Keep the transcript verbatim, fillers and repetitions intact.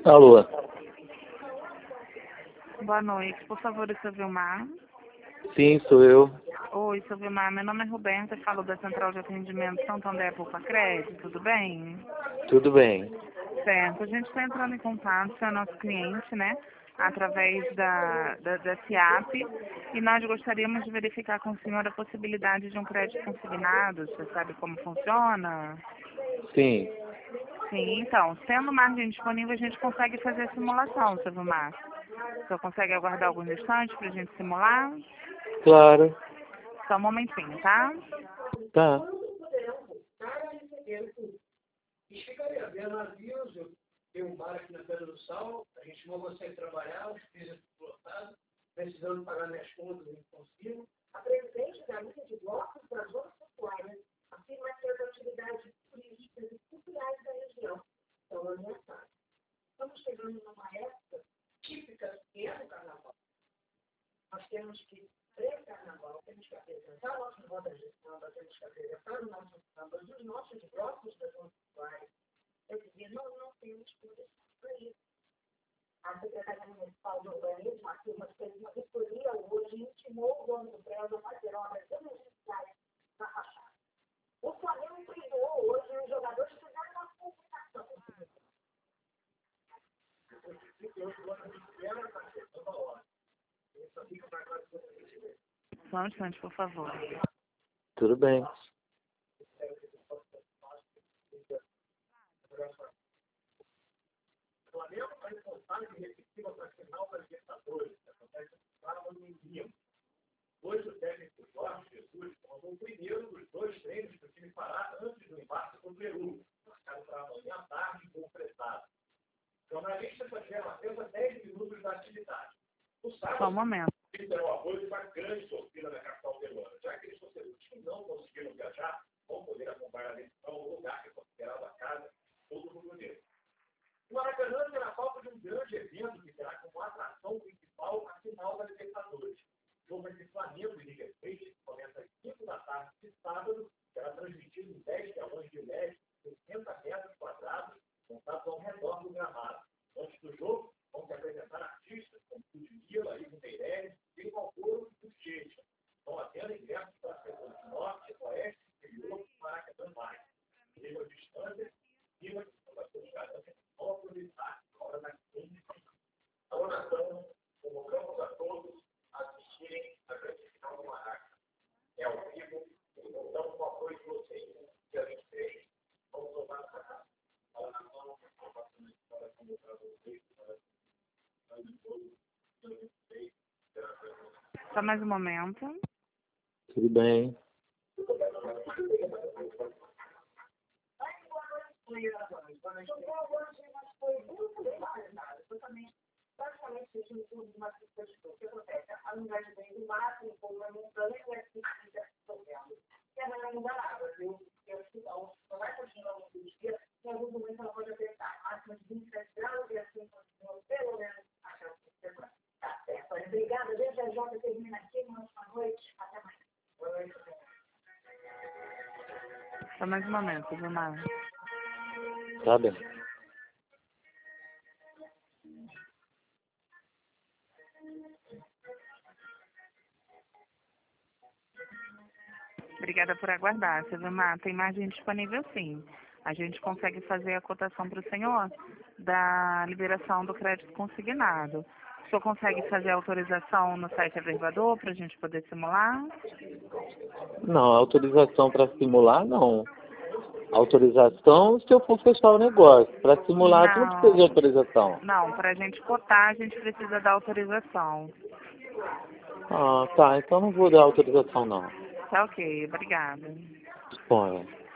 Alô? Boa noite, por favor, seu Vilmar. Sim, sou eu. Oi, seu Vilmar, meu nome é Roberta, falo da Central de Atendimento Santander Poupa Crédito, tudo bem? Tudo bem. Certo, a gente está entrando em contato, você é nosso cliente, né? Através da, da, da SIAP, e nós gostaríamos de verificar com o senhor a possibilidade de um crédito consignado, você sabe como funciona? Sim. Sim, então, sendo margem disponível, a gente consegue fazer a simulação, seu Vilmar. O senhor consegue aguardar alguns instantes para a gente simular? Claro. Só um momentinho, tá? Tá. Chegaria a ver navios, eu tenho um bar aqui na Pedra do Sal, a gente não consegue trabalhar, os pisos lotados, precisando pagar minhas contas, não consigo. A presidente da linha de blocos das zonas portuárias afirma que as atividades turísticas e culturais da região estão ameaçadas. Estamos chegando numa época típica que é no carnaval. Nós temos que, pré-carnaval, temos que apresentar nossas rodas de samba, temos que apresentar os nossos sambas, os nossos blocos das zonas portuárias. Quer dizer, nós não temos condições para isso. A Secretaria Municipal de Urbanismo afirma que fez uma vistoria hoje e intimou o dono do prédio a fazer obras emergenciais na fachada. O Flamengo treinou hoje e os jogadores fizeram uma comunicação. Só um instante, por favor. Tudo bem. O Flamengo vai responsável de repetir para a final da Libertadores, que acontece no sábado em Lima. Hoje o técnico Jorge Jesus montou o primeiro dos dois treinos que o time fará antes do embarque com o Peru, marcado para amanhã à tarde e concretado. Jornalistas já tiveram acesso a dez minutos da atividade. No sábado, Só um momento. terá o apoio de uma grande torcida da capital peruana, já que aqueles torcedores que não conseguiram viajar vão poder acompanhar a decisão no lugar que é considerado a casa todo mundo negro. O Maracanã terá falta de um grande evento que terá como atração principal a final da Libertadores. O jogo entre Flamengo e River Plate, que começa às cinco da tarde de sábado, será transmitido em dez telões de L E D, sessenta metros quadrados, montados ao redor do gramado. Antes do jogo, vão se apresentar artistas como Ludmilla, Ivo Meirelles, e o Alcoro e o Checha. Estão atendo ingressos para a seção de norte, oeste, interior e Maracanã mais. Nível de distância, nível de a oração, convocamos a todos a assistirem a grande final do Maracanã. É ao vivo, e contamos com o apoio de vocês. Dia vinte e três, vamos voltar para cá. A oração, a oração para convocar vocês para o dia vinte e três, Só mais um momento. Tudo bem. Foi muito bem organizado. Eu também, praticamente, eu tive tudo de uma pessoa. O que acontece? A unidade vem do máximo, com uma montanha e assim, fica sofrendo. E ela não dá água, viu? Eu acho que não vai continuar muito dia. Em algum momento ela pode apertar máxima de vinte e sete graus e assim, continua pelo menos até o fim de semana. Tá certo. Olha, obrigada. Desde a J termina aqui. Uma ótima noite. Até mais. Boa noite. Só mais um momento, Vilmar. Tá bem. Obrigada por aguardar, seu Vilmar. Tem margem disponível, sim. A gente consegue fazer a cotação para o senhor da liberação do crédito consignado. O senhor consegue fazer a autorização no site Averbador para a gente poder simular? Não, autorização para simular, não. Autorização se eu for fechar o negócio. Para simular, tu não precisa de autorização. Não, para a gente cotar, a gente precisa da autorização. Ah, tá. Então não vou dar autorização, não. Tá ok, obrigada. Disponha.